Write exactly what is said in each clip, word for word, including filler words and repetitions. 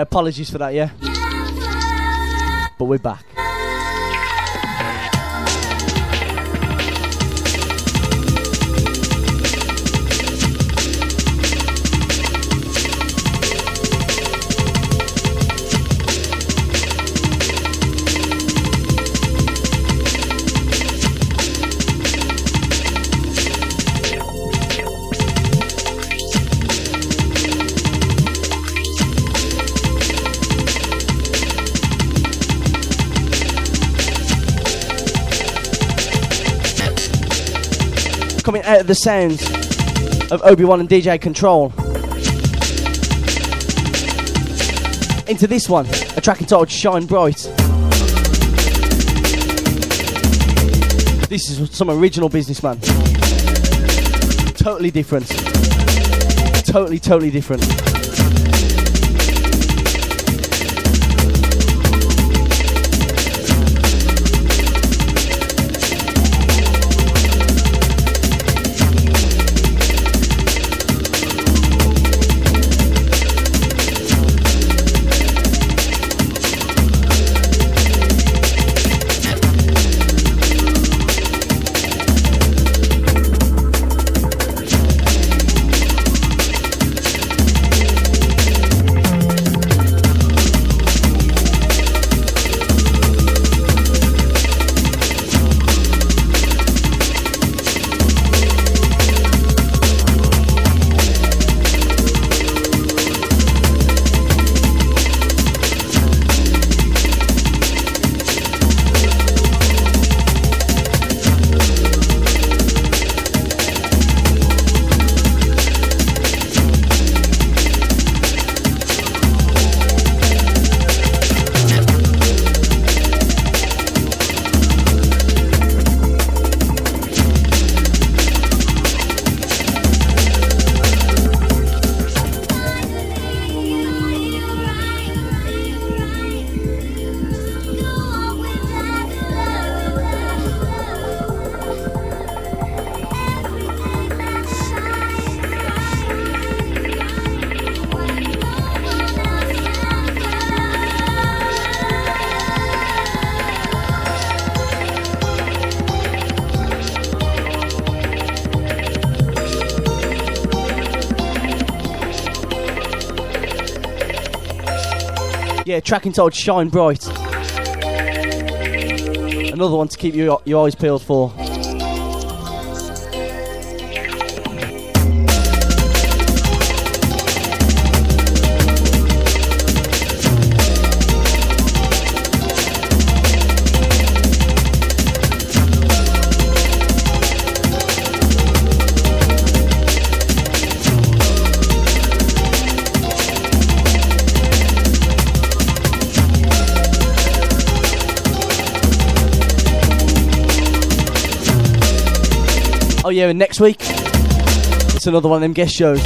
Yeah, apologies for that, yeah. But we're back. Coming out of the sounds of Obi-Wan and D J Control into this one, a track entitled Shine Bright. This is some original business, man. Totally different. Totally, totally different. Yeah, track entitled Shine Bright. Another one to keep your, your eyes peeled for. Oh yeah, and next week, it's another one of them guest shows.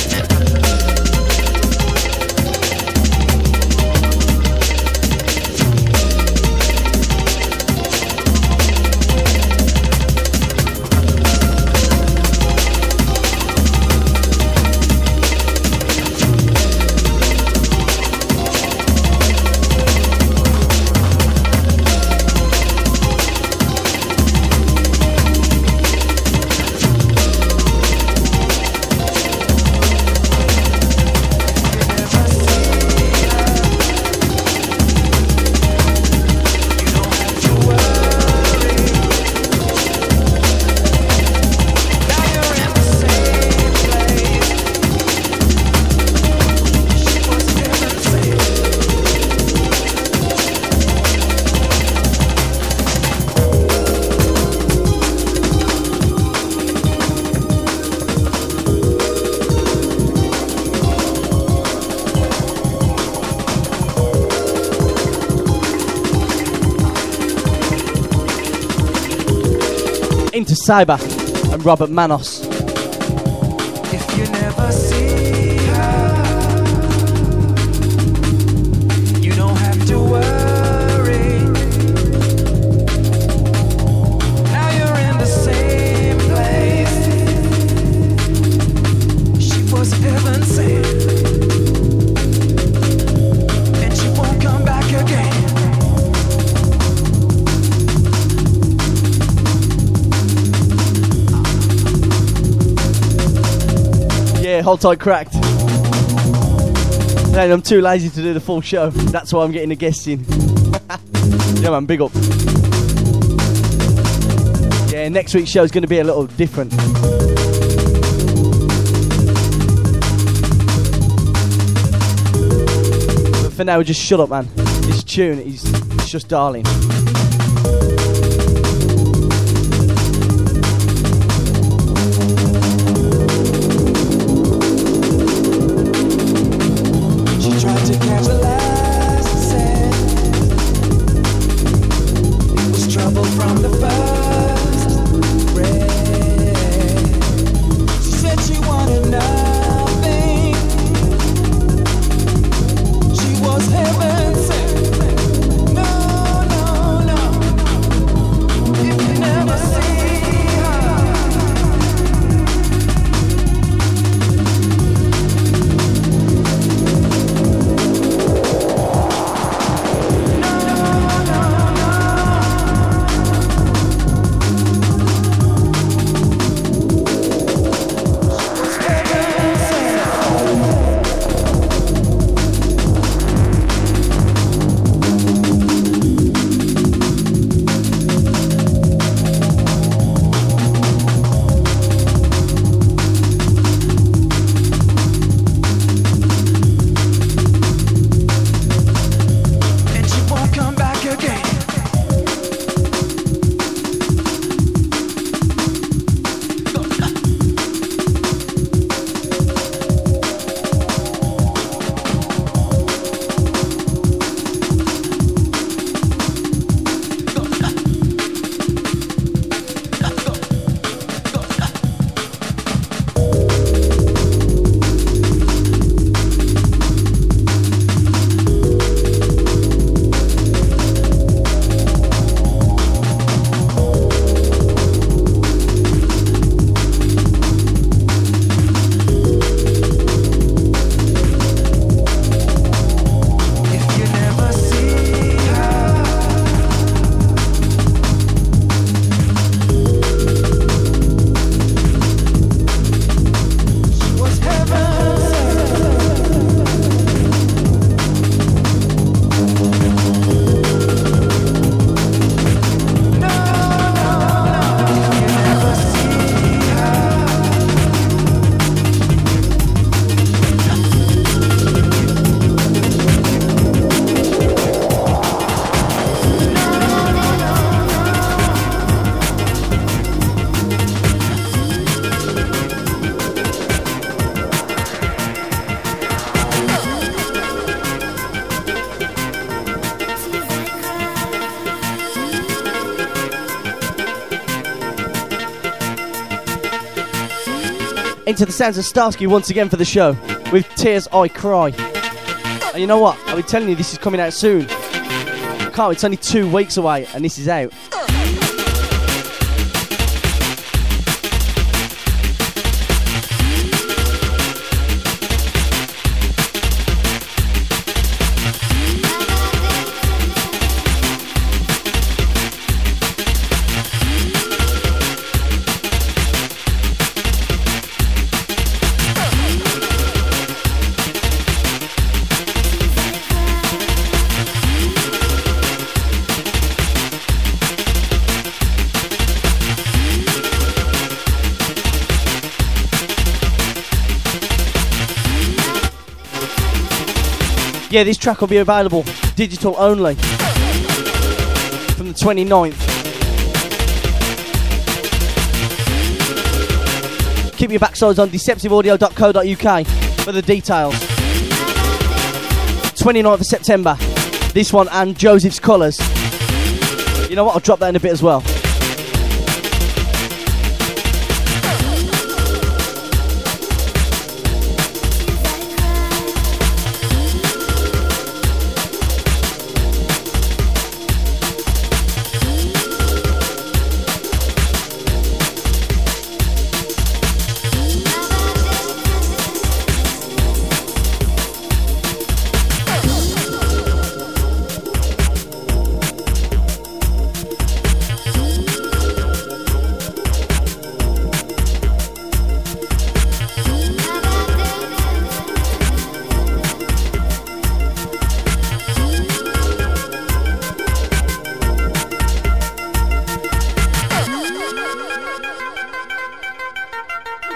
Into Cyber and Robert Manos. If you never see her, you don't have to worry. Now you're in the same place. She was heaven sent. hold tight, Cracked. I'm too lazy to do the full show. That's why I'm getting the guests in. Yeah, man, big up. Yeah, next week's show is going to be a little different. But for now, just shut up, man. This tune is it's just darling. Into the sounds of Starsky once again for the show with Tears I Cry. And you know what? I'll be telling you this is coming out soon. I can't, it's only two weeks away and this is out. Yeah, this track will be available digital only from the twenty-ninth. Keep your backsides on deceptive audio dot co dot uk for the details. twenty-ninth of September, this one and Joseph's Colours. You know what, I'll drop that in a bit as well.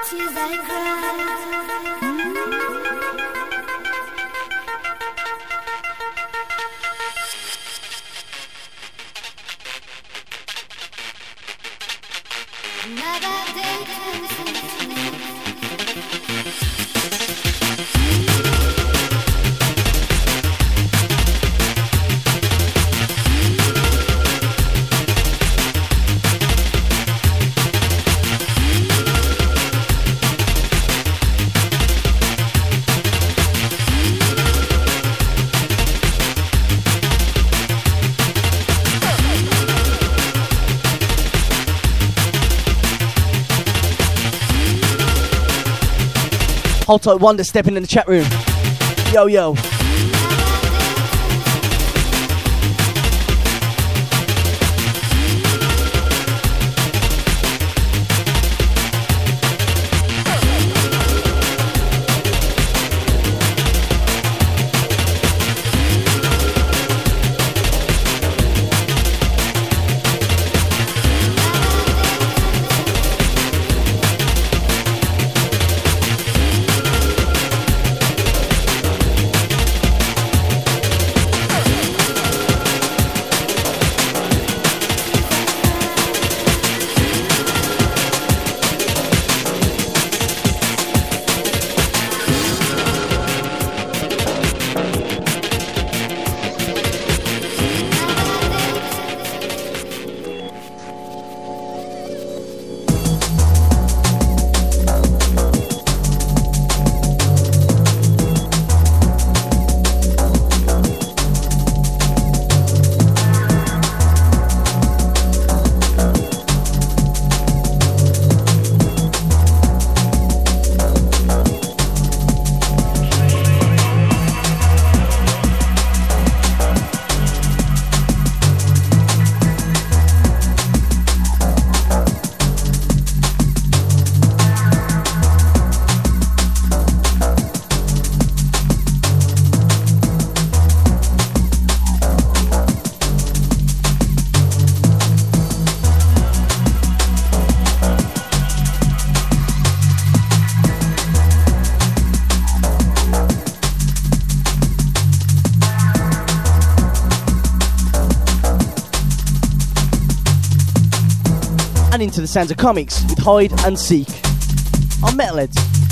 Hold tight, Wonder stepping in the chat room. Yo, yo. And into the sounds of comics with Hide and Seek on Metalheads.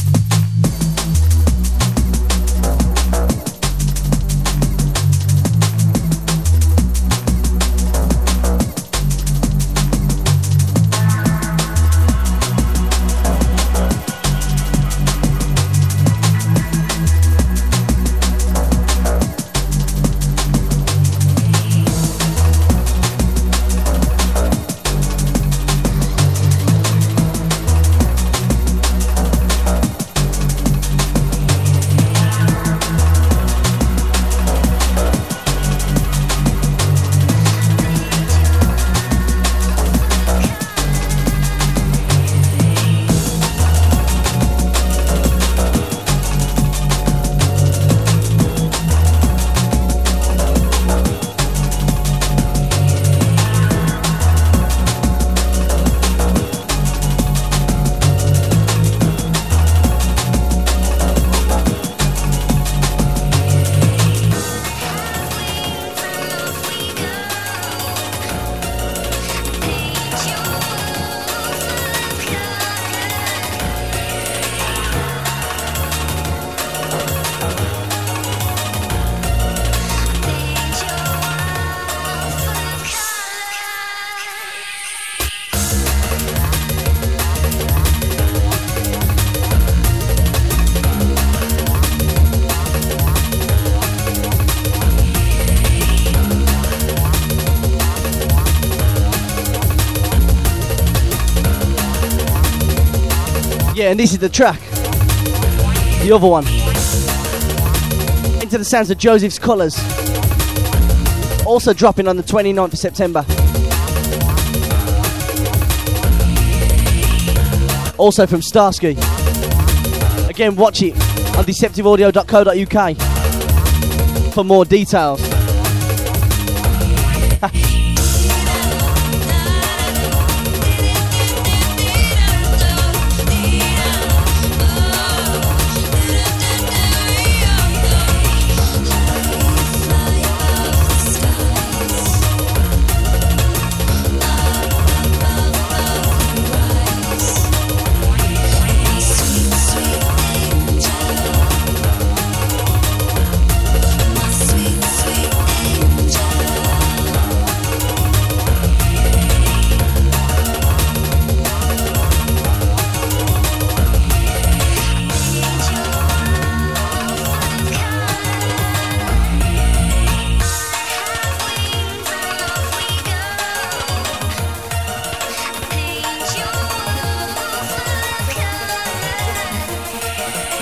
Yeah, and this is the track. The other one. Into the sounds of Joseph's Colours. Also dropping on the twenty-ninth of September. Also from Starsky. Again, watch it on deceptive audio dot co dot U K for more details.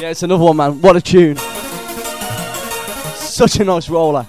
Yeah, it's another one, man. What a tune. Such a nice roller.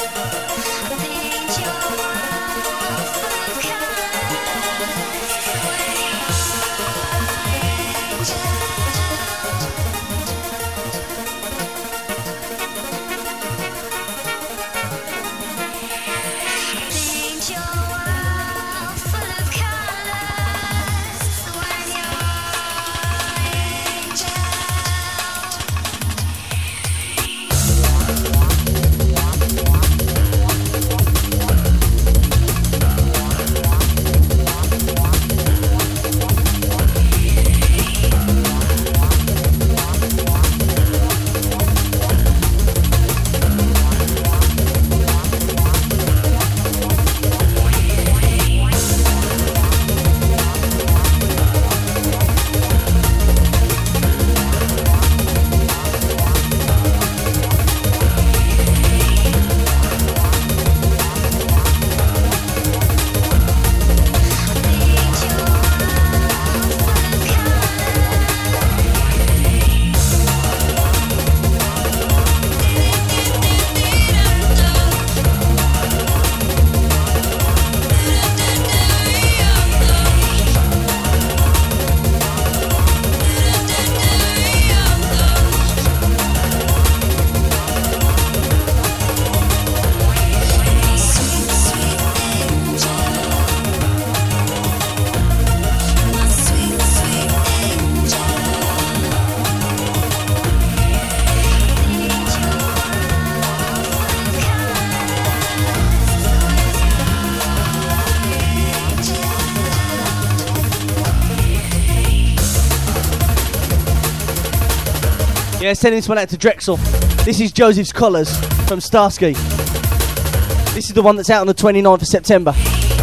Yeah, sending this one out to Drexel. This is Joseph's Colours from Starsky. This is the one that's out on the twenty-ninth of September.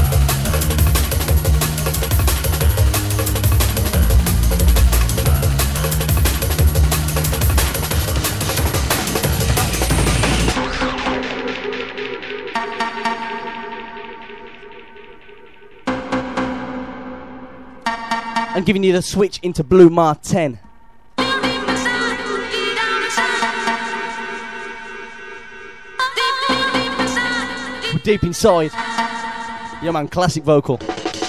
I'm giving you the switch into Blue Mar ten. Deep inside. Yeah, man, classic vocal.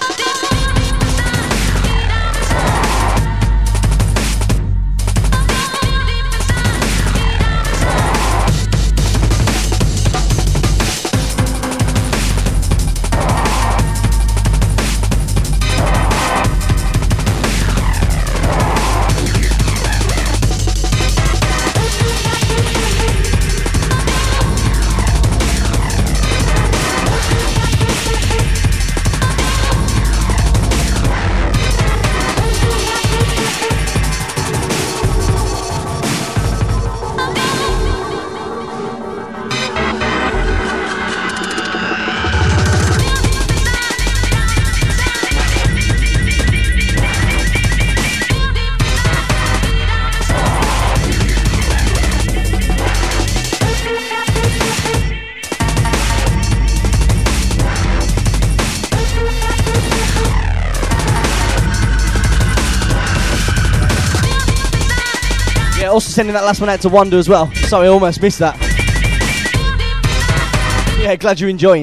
Also sending that last one out to Wonder as well. Sorry, I almost missed that. Yeah, glad you're enjoying.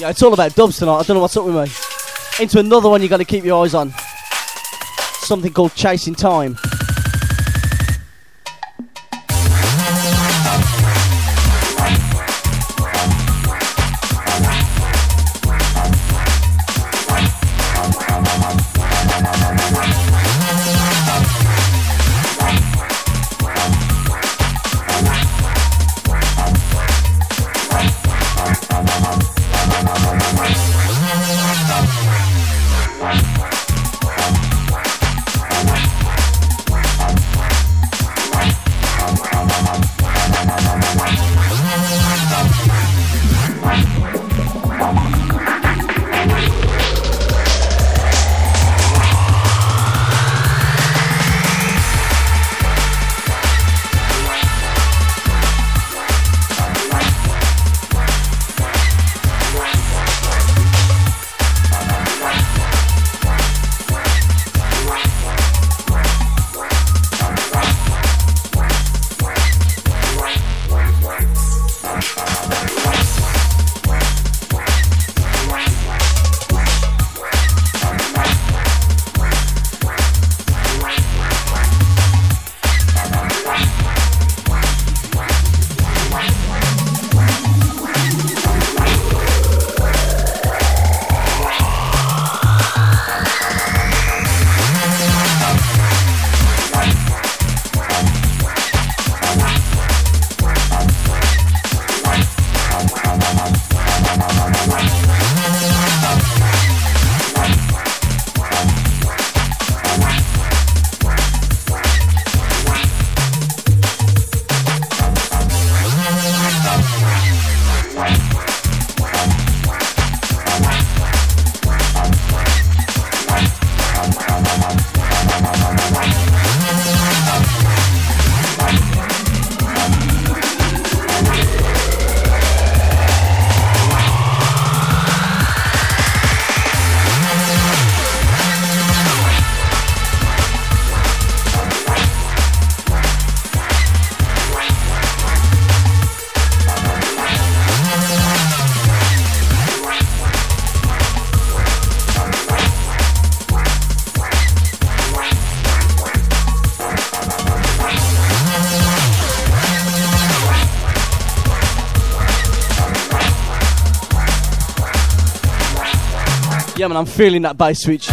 Yeah, it's all about dubs tonight. I don't know what's up with me. Into another one you got to keep your eyes on. Something called Chasing Time. Yeah, man, I'm feeling that bass switch.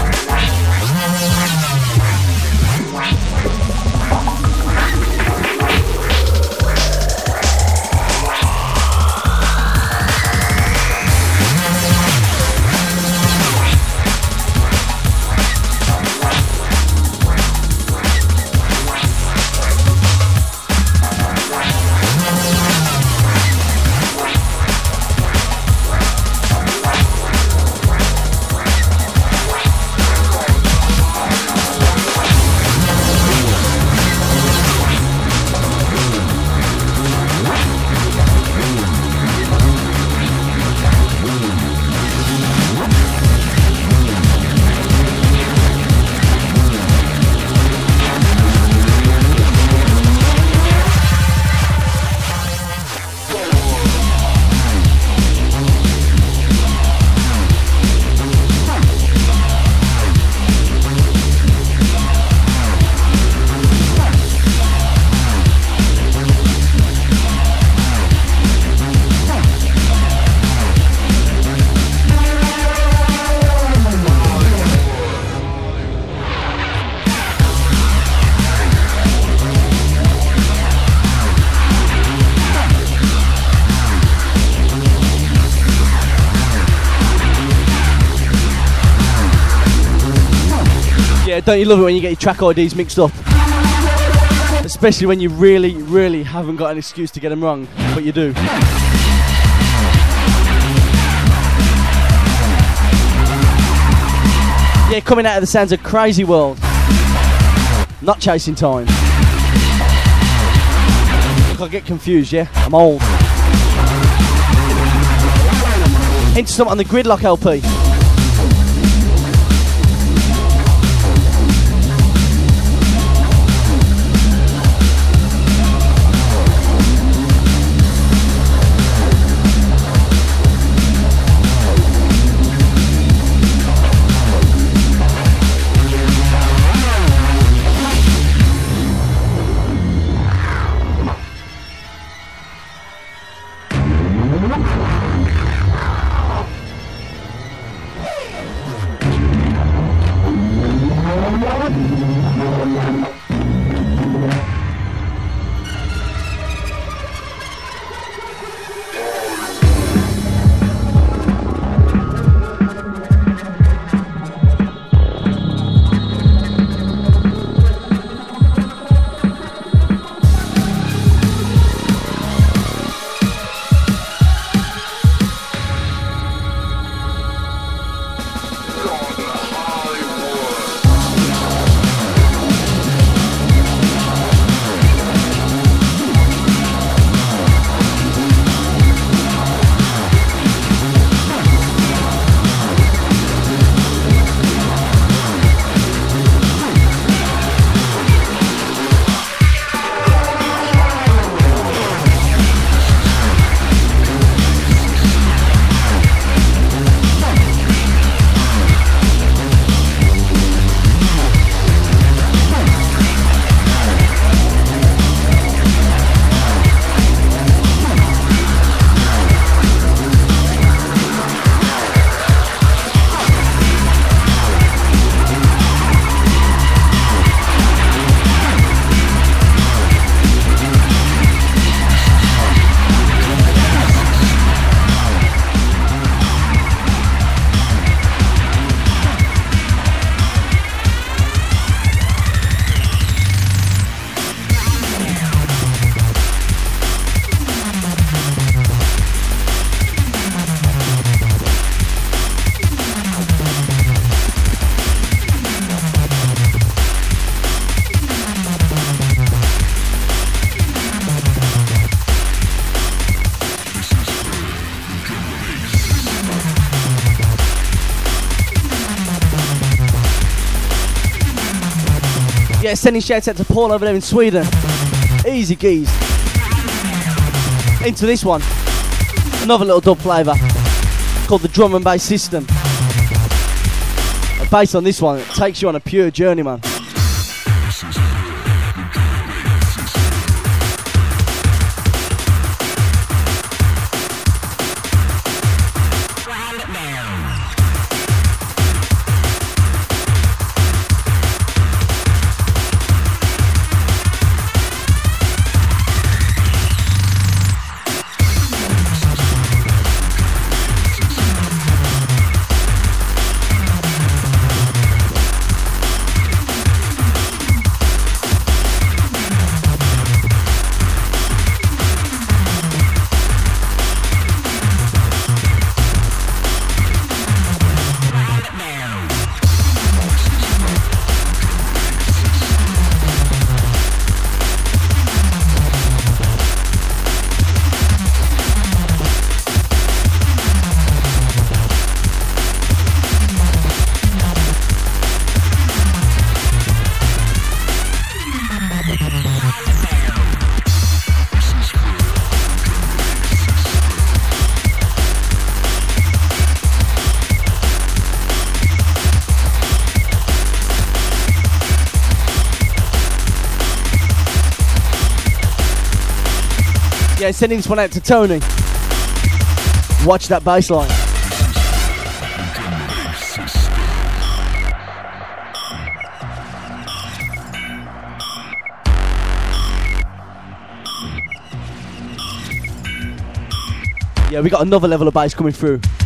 Don't you love it when you get your track I Ds mixed up? Especially when you really, really haven't got an excuse to get them wrong, but you do. Yeah, coming out of the sounds of Crazy World. Not Chasing Time. Look, I get confused, yeah? I'm old. Into something on the Gridlock L P. Yeah, sending shouts out to Paul over there in Sweden. Easy geez. Into this one. Another little dub flavour called the Drum and Bass System. A bass on this one, it takes you on a pure journey, man. Yeah, sending this one out to Tony. Watch that bass line. Yeah, we got another level of bass coming through.